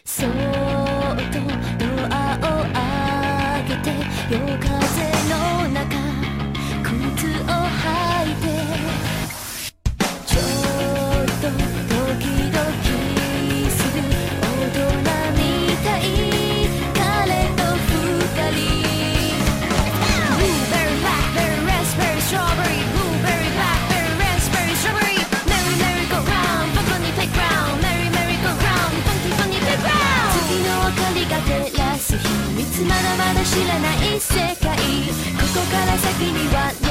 そーっとドアを開けて夜風の中靴を履いてちょっとドキドキする大人みたい彼と二人 Blueberry, blackberry, raspberry, strawberry Blueberry, blackberry, raspberry, strawberry Merry, merry go round 僕に take round Merry, merry go round Funky, funky take round 月の明かりが照らす秘密まだまだ知らない世界ここから先には